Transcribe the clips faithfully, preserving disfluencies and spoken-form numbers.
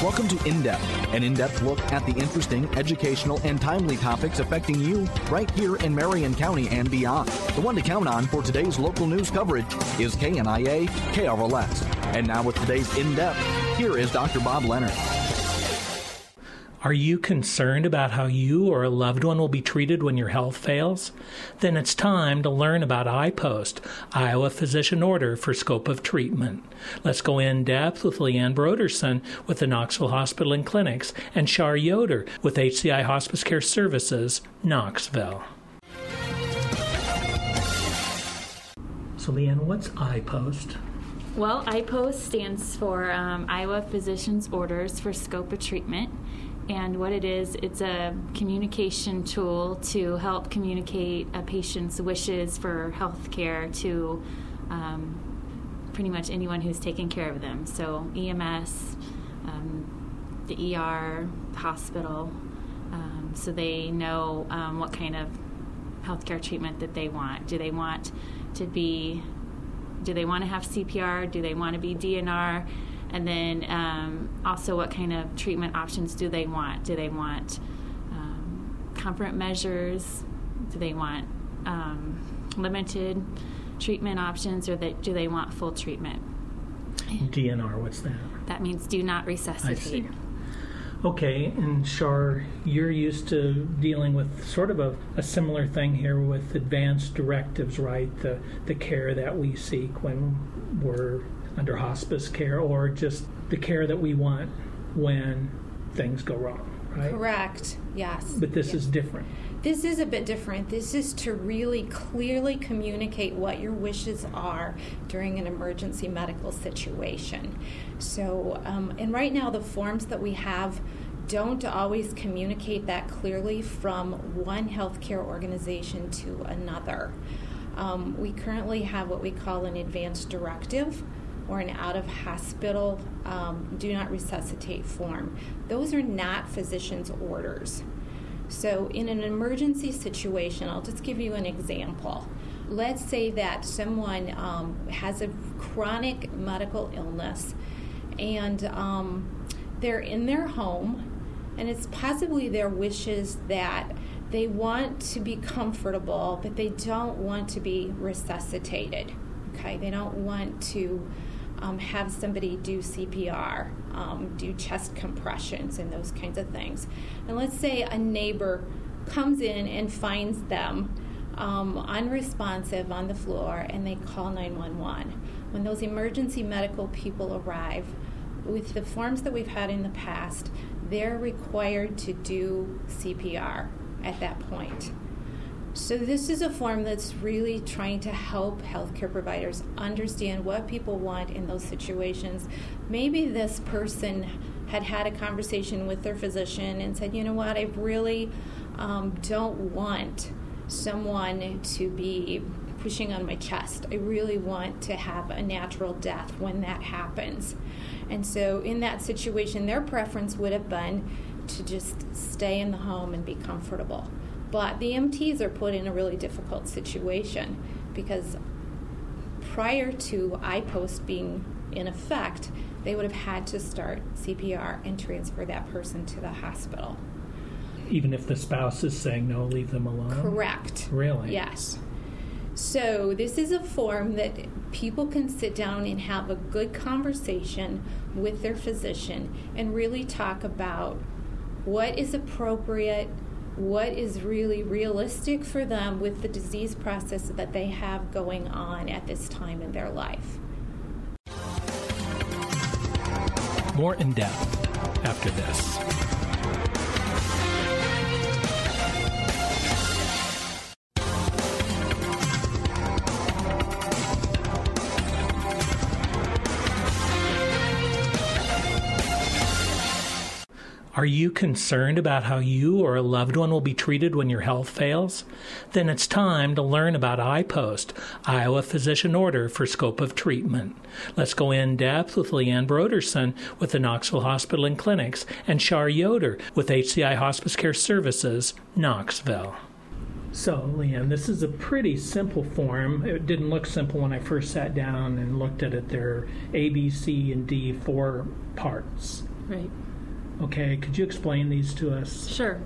Welcome to In-Depth, an in-depth look at the interesting, educational, and timely topics affecting you right here in Marion County and beyond. The one to count on for today's local news coverage is K N I A K R L S. And now with today's In-Depth, here is Doctor Bob Leonard. Are you concerned about how you or a loved one will be treated when your health fails? Then it's time to learn about I POST, Iowa Physician Order for Scope of Treatment. Let's go in depth with Leanne Broderson with the Knoxville Hospital and Clinics and Shar Yoder with H C I Hospice Care Services, Knoxville. So Leanne, what's I POST? Well, I POST stands for um, Iowa Physicians Orders for Scope of Treatment. And what it is, it's a communication tool to help communicate a patient's wishes for health care to um, pretty much anyone who's taking care of them. So E M S, um, the E R, the hospital, um, so they know um, what kind of health care treatment that they want. Do they want to be, do they want to have C P R? Do they want to be D N R? And then um, also what kind of treatment options do they want? Do they want um, comfort measures? Do they want um, limited treatment options, or they, do they want full treatment? D N R, what's that? That means do not resuscitate. I see. Okay, and Shar, you're used to dealing with sort of a, a similar thing here with advanced directives, right? The, the care that we seek when we're under hospice care, or just the care that we want when things go wrong, right? Correct, yes. But this yes. is different. This is a bit different. This is to really clearly communicate what your wishes are during an emergency medical situation. So, um, and right now the forms that we have don't always communicate that clearly from one healthcare organization to another. Um, we currently have what we call an advanced directive, or an out-of-hospital um, do not resuscitate form. Those are not physician's orders. So in an emergency situation, I'll just give you an example. Let's say that someone um, has a chronic medical illness, and um, they're in their home, and it's possibly their wishes that they want to be comfortable, but they don't want to be resuscitated. Okay, they don't want to Um, have somebody do C P R, um, do chest compressions and those kinds of things. And let's say a neighbor comes in and finds them um, unresponsive on the floor, and they call nine one one. When those emergency medical people arrive, with the forms that we've had in the past, they're required to do C P R at that point. So this is a form that's really trying to help healthcare providers understand what people want in those situations. Maybe this person had had a conversation with their physician and said, you know what, I really um, don't want someone to be pushing on my chest. I really want to have a natural death when that happens. And so in that situation, their preference would have been to just stay in the home and be comfortable. But the E M Ts are put in a really difficult situation because prior to I POST being in effect, they would have had to start C P R and transfer that person to the hospital. Even if the spouse is saying, no, leave them alone? Correct. Really? Yes. So this is a form that people can sit down and have a good conversation with their physician and really talk about what is appropriate, what is really realistic for them with the disease process that they have going on at this time in their life. More in depth after this. Are you concerned about how you or a loved one will be treated when your health fails? Then it's time to learn about I POST, Iowa Physician Order for Scope of Treatment. Let's go in depth with Leanne Broderson with the Knoxville Hospital and Clinics and Shar Yoder with H C I Hospice Care Services, Knoxville. So, Leanne, this is a pretty simple form. It didn't look simple when I first sat down and looked at it. There are A, B, C, and D, four parts. Right. Okay, could you explain these to us? Sure.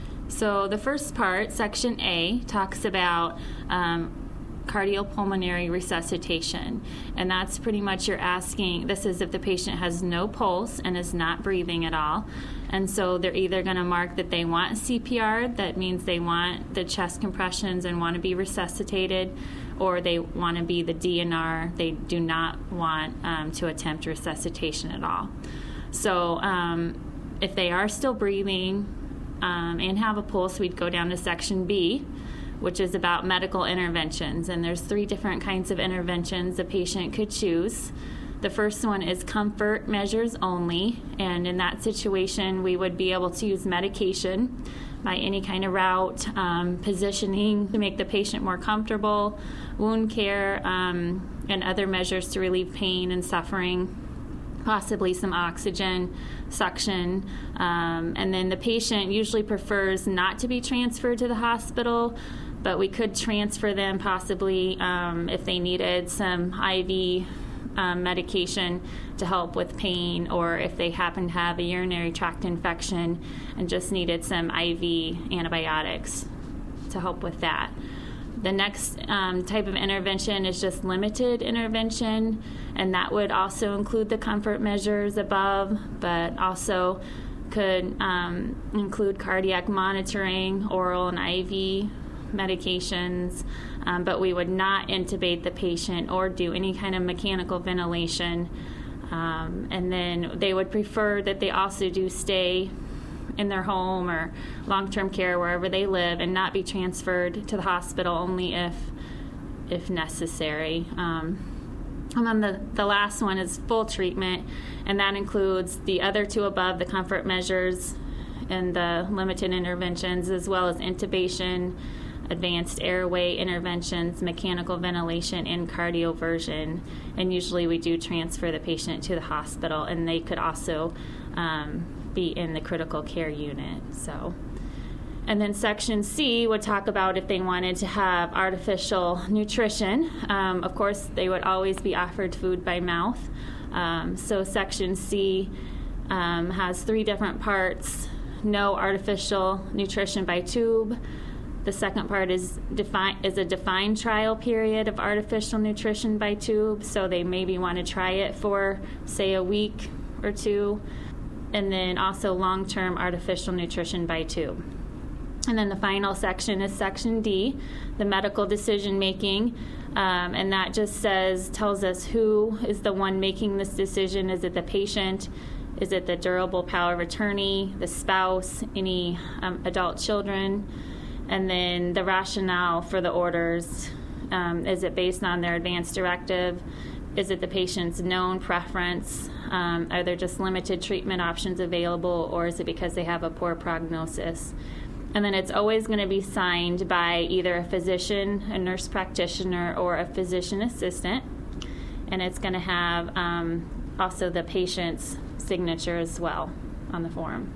So the first part, Section A, talks about um, cardiopulmonary resuscitation. And that's pretty much you're asking, this is if the patient has no pulse and is not breathing at all. And so they're either going to mark that they want C P R, that means they want the chest compressions and want to be resuscitated, or they want to be the D N R. They do not want um, to attempt resuscitation at all. So um, if they are still breathing um, and have a pulse, we'd go down to Section B, which is about medical interventions. And there's three different kinds of interventions the patient could choose. The first one is comfort measures only, and in that situation, we would be able to use medication by any kind of route, um, positioning to make the patient more comfortable, wound care, um, and other measures to relieve pain and suffering, possibly some oxygen, suction, um, and then the patient usually prefers not to be transferred to the hospital, but we could transfer them possibly um, if they needed some I V Um, medication to help with pain, or if they happen to have a urinary tract infection and just needed some I V antibiotics to help with that. The next um, type of intervention is just limited intervention, and that would also include the comfort measures above, but also could um, include cardiac monitoring, oral and I V medications, um, but we would not intubate the patient or do any kind of mechanical ventilation. Um, and then they would prefer that they also do stay in their home or long-term care wherever they live and not be transferred to the hospital only if if necessary. Um, and then the, the last one is full treatment, and that includes the other two above, the comfort measures and the limited interventions, as well as intubation, advanced airway interventions, mechanical ventilation, and cardioversion. And usually we do transfer the patient to the hospital, and they could also um, be in the critical care unit. So, and then Section C would talk about if they wanted to have artificial nutrition. Um, of course, they would always be offered food by mouth. Um, so Section C um, has three different parts. No artificial nutrition by tube. The second part is define, is a defined trial period of artificial nutrition by tube, so they maybe want to try it for, say, a week or two, and then also long-term artificial nutrition by tube. And then the final section is Section D, the medical decision-making, um, and that just says, tells us who is the one making this decision. Is it the patient? Is it the durable power of attorney, the spouse, any um, adult children? And then the rationale for the orders. Um, is it based on their advance directive? Is it the patient's known preference? Um, are there just limited treatment options available, or is it because they have a poor prognosis? And then it's always going to be signed by either a physician, a nurse practitioner, or a physician assistant. And it's going to have um, also the patient's signature as well on the form.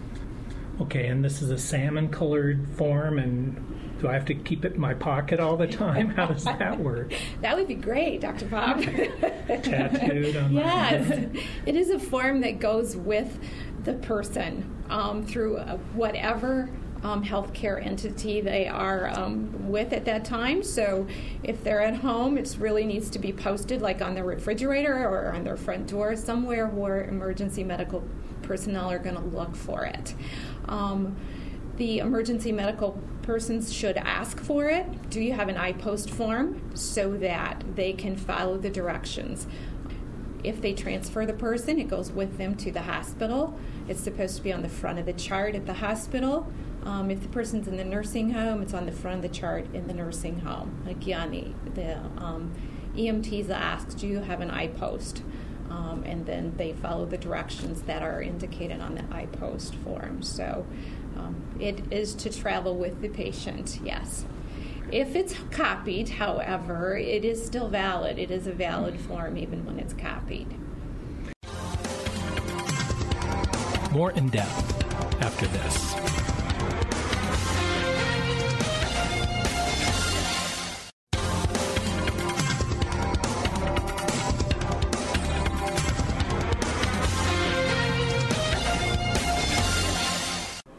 Okay, and this is a salmon-colored form, and do I have to keep it in my pocket all the time? How does that work? That would be great, Doctor Bob. Tattooed on yes. my head. It is a form that goes with the person um, through uh, whatever um, healthcare entity they are um, with at that time. So if they're at home, it really needs to be posted like on the refrigerator or on their front door, somewhere where emergency medical personnel are going to look for it. Um, the emergency medical persons should ask for it. Do you have an I POST form, so that they can follow the directions? If they transfer the person, it goes with them to the hospital. It's supposed to be on the front of the chart at the hospital. Um, if the person's in the nursing home, it's on the front of the chart in the nursing home. Again, the, the um, E M Ts ask, do you have an I POST? Um, and then they follow the directions that are indicated on the I POST form. So um, it is to travel with the patient, yes. If it's copied, however, it is still valid. It is a valid form even when it's copied. More in depth after this.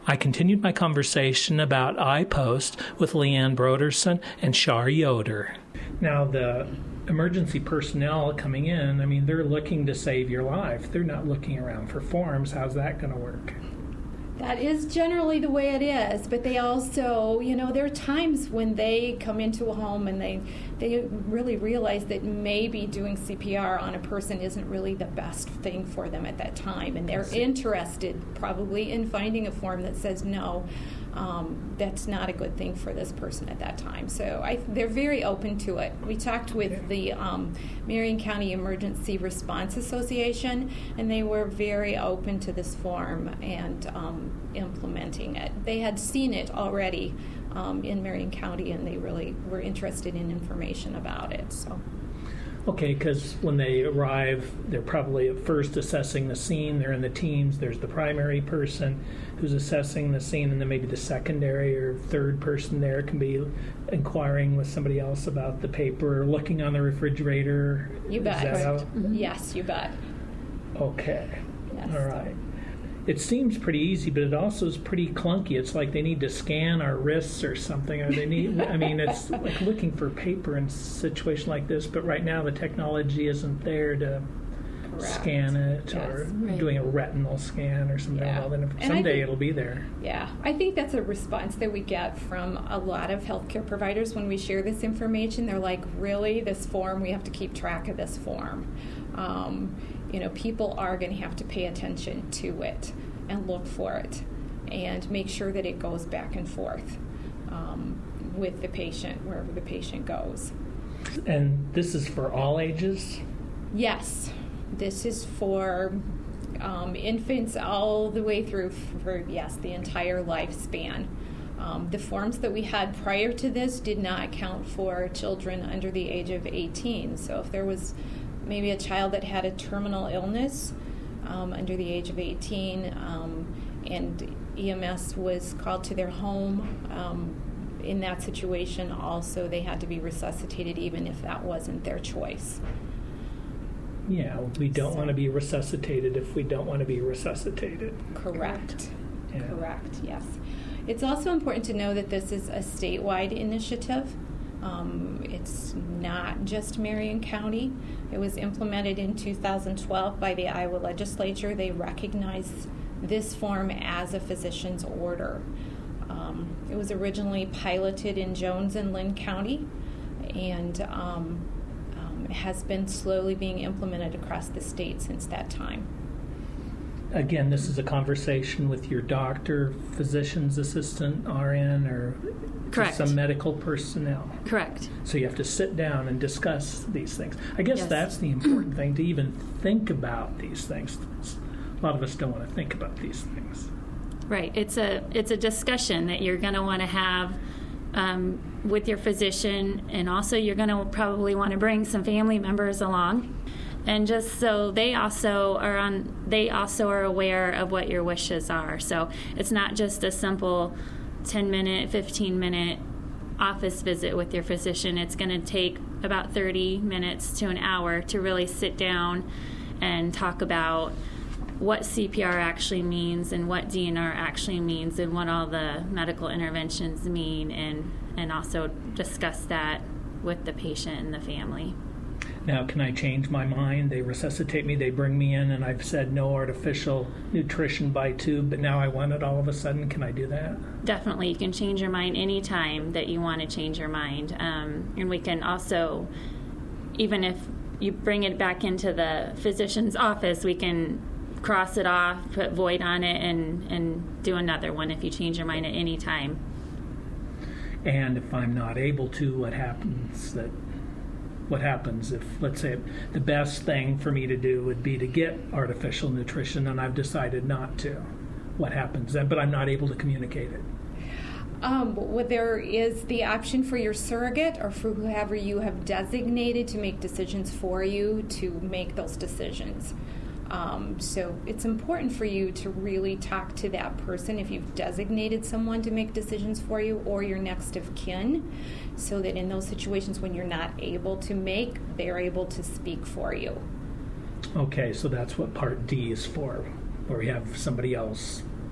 I continued my conversation about iPost with Leanne Broderson and Shar Yoder. Now, the emergency personnel coming in, I mean, they're looking to save your life. They're not looking around for forms. How's that going to work? That is generally the way it is, but they also, you know, there are times when they come into a home and they they really realize that maybe doing C P R on a person isn't really the best thing for them at that time, and they're interested probably in finding a form that says no, um, that's not a good thing for this person at that time. So I, they're very open to it. We talked with the um, Marion County Emergency Response Association, and they were very open to this form and um, implementing it. They had seen it already um, in Marion County, and they really were interested in information about it. So. Okay, because when they arrive, they're probably at first assessing the scene. They're in the teams. There's the primary person who's assessing the scene, and then maybe the secondary or third person there can be inquiring with somebody else about the paper or looking on the refrigerator. You bet. Is that how? Mm-hmm. Yes, you bet. Okay. Yes. All right. It seems pretty easy, but it also is pretty clunky. It's like they need to scan our wrists or something, or they need, I mean, it's like looking for paper in a situation like this, but right now the technology isn't there to Correct. Scan it, yes. or right. doing a retinal scan or something. Yeah. Well, then someday think, it'll be there. Yeah, I think that's a response that we get from a lot of healthcare providers when we share this information. They're like, really, this form, we have to keep track of this form. Um, you know, people are going to have to pay attention to it and look for it and make sure that it goes back and forth um, with the patient, wherever the patient goes. And this is for all ages? Yes. This is for um, infants all the way through for, yes, the entire lifespan. Um, the forms that we had prior to this did not account for children under the age of eighteen. So if there was maybe a child that had a terminal illness um, under the age of eighteen um, and E M S was called to their home, um, in that situation also they had to be resuscitated even if that wasn't their choice. Yeah, we don't so. want to be resuscitated if we don't want to be resuscitated. Correct. Yeah. Correct, yes. It's also important to know that this is a statewide initiative. Um, it's not just Marion County. It was implemented in two thousand twelve by the Iowa legislature. They recognized this form as a physician's order. Um, it was originally piloted in Jones and Lynn County, and um, um, has been slowly being implemented across the state since that time. Again, this is a conversation with your doctor, physician's assistant, R N, or Correct. some medical personnel. Correct. So you have to sit down and discuss these things. I guess Yes. that's the important thing, to even think about these things. A lot of us don't want to think about these things. Right. It's a it's a discussion that you're going to want to have um, with your physician, and also you're going to probably want to bring some family members along. And just so they also are on, they also are aware of what your wishes are. So it's not just a simple ten minute, fifteen minute office visit with your physician. It's going to take about thirty minutes to an hour to really sit down and talk about what C P R actually means and what D N R actually means and what all the medical interventions mean, and, and also discuss that with the patient and the family. Now, can I change my mind? They resuscitate me, they bring me in, and I've said no artificial nutrition by tube, but now I want it all of a sudden. Can I do that? Definitely. You can change your mind any time that you want to change your mind. Um, and we can also, even if you bring it back into the physician's office, we can cross it off, put void on it, and, and do another one if you change your mind at any time. And if I'm not able to, what happens that What happens if, let's say, the best thing for me to do would be to get artificial nutrition and I've decided not to? What happens then? But I'm not able to communicate it. Um, well, there is the option for your surrogate or for whoever you have designated to make decisions for you to make those decisions. Um, so it's important for you to really talk to that person if you've designated someone to make decisions for you, or your next of kin, so that in those situations when you're not able to make, they're able to speak for you. Okay, so that's what Part D is for, where we have somebody else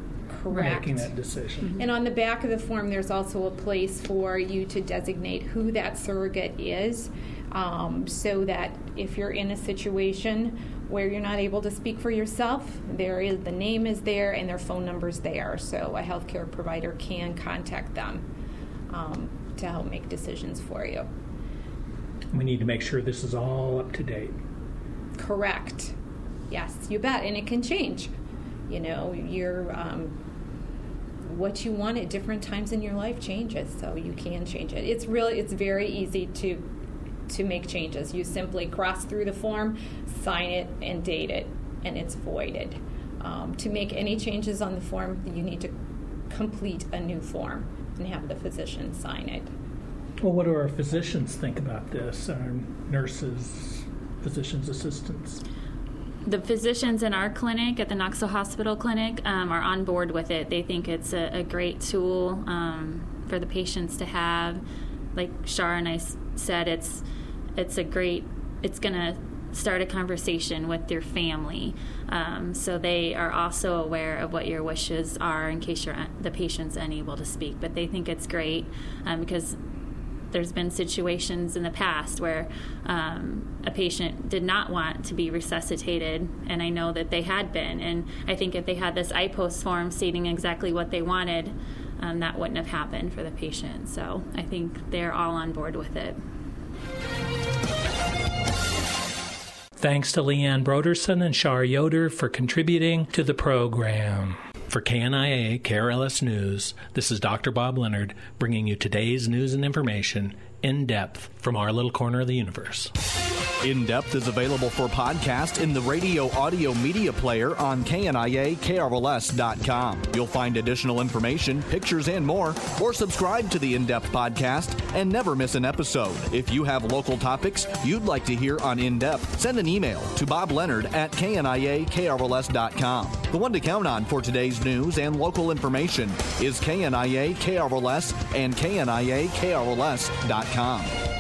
Correct. making that decision. Mm-hmm. And on the back of the form, there's also a place for you to designate who that surrogate is, um, so that if you're in a situation where you're not able to speak for yourself, there is the name is there and their phone number's there, so a healthcare provider can contact them um, to help make decisions for you. We need to make sure this is all up to date. Correct. Yes, you bet, and it can change. You know, your um, what you want at different times in your life changes, so you can change it. It's really, it's very easy to to make changes. You simply cross through the form, sign it, and date it, and it's voided. Um, to make any changes on the form, you need to complete a new form and have the physician sign it. Well, what do our physicians think about this? Our nurses, physician's assistants? The physicians in our clinic, at the Knoxville Hospital Clinic, um, are on board with it. They think it's a, a great tool um, for the patients to have. Like Shar and I said, it's it's a great, it's going to start a conversation with your family. Um, so they are also aware of what your wishes are in case you're, the patient's unable to speak. But they think it's great um, because there's been situations in the past where um, a patient did not want to be resuscitated, and I know that they had been. And I think if they had this I POST form stating exactly what they wanted, um, that wouldn't have happened for the patient. So I think they're all on board with it. Thanks to Leanne Broderson and Shar Yoder for contributing to the program. For K N I A K R L S News, this is Doctor Bob Leonard bringing you today's news and information in depth from our little corner of the universe. In Depth is available for podcast in the radio audio media player on K N I A K R L S dot com. You'll find additional information, pictures, and more, or subscribe to the In Depth podcast and never miss an episode. If you have local topics you'd like to hear on In Depth, send an email to Bob Leonard at K N I A K R L S dot com. The one to count on for today's news and local information is K N I A K R L S and K N I A K R L S dot com.